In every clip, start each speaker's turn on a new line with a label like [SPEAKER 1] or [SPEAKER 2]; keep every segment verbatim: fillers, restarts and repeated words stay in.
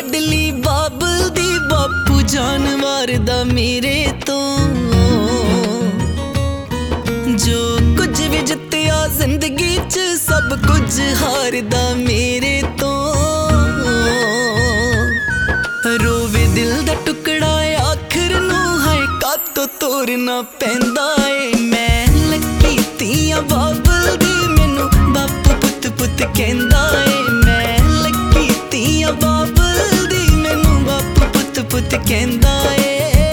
[SPEAKER 1] लाडली बाबल दी बापू जान वारदा मेरे तो जो कुछ भी जित्तिया जिंदगी च सब कुछ हारदा मेरे तो रोवे दिल दा टुकड़ा आखिर नूं हाय कातों तोड़ना पैंदा ए मैं लकी तियां बाबल दी मैनू बापू पुत पुत कहंदा ए मैं लकी तियां बाबल दी मैनू बापू पुत पुत कहंदा ए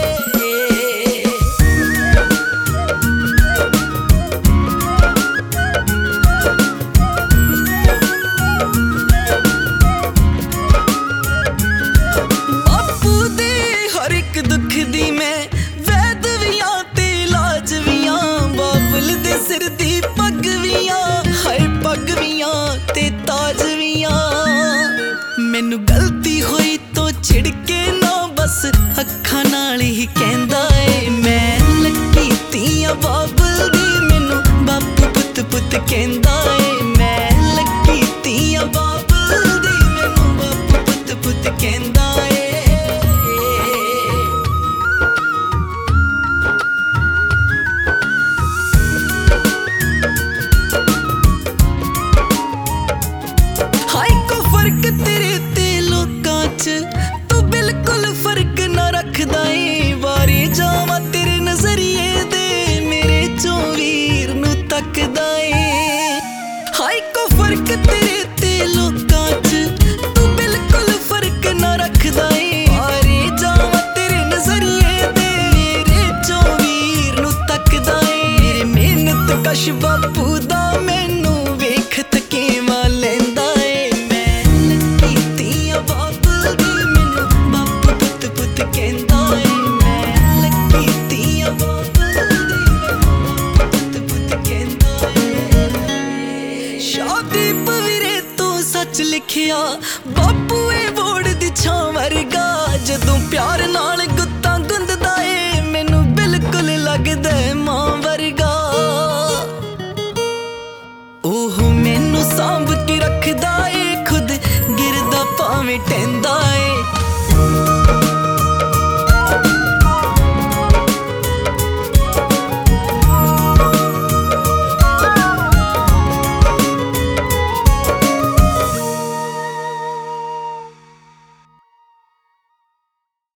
[SPEAKER 1] दुख दी मैं वैद भी आं ते इलाज भी आं बाबल दे सिर दी पग भी आं हाय पग भी आं ते ताज भी आं मैनू गलती होई तो छिड़के ना बस अखां नाल ही कहंदा ए मैं लकी तियां बाबल दी मैनू बापू पुत पुत कहंदा ए मैं लकी तियां बाबल दी मैनू बापू पुत पुत कहंदा ए तेरे ते लोकां च तू बिल्कुल फर्क ना रखदा ए वारी जावां तेरे नजरिए दे मेरे चों वीर नू तकदा ए हाय को फर्क तेरे ते लोकां च तू बिल्कुल फर्क ना रखदा ए वारी जावां तेरे नजरिए दे मेरे चों वीर नू तकदा ए मेरे मेहनत कश बापू दा मैनू वेख थकेवा लैंदा सच लिखिया बापू ए वोड़ दी छां वर्गा जदों प्यार नाल गुत्तां गुंददा ए मैनू बिल्कुल लगदा मां वर्गा ओह मैनू सांभ के रखदा ए खुद गिरदा भावें टैंदा ए